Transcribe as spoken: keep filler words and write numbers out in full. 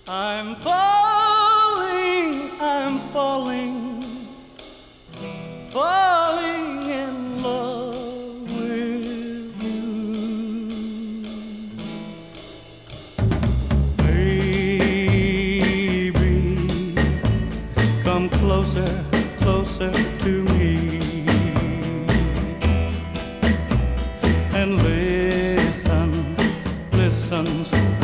I'm falling, I'm falling, falling in love with you. Baby, come closer, closer to me, and listen, listen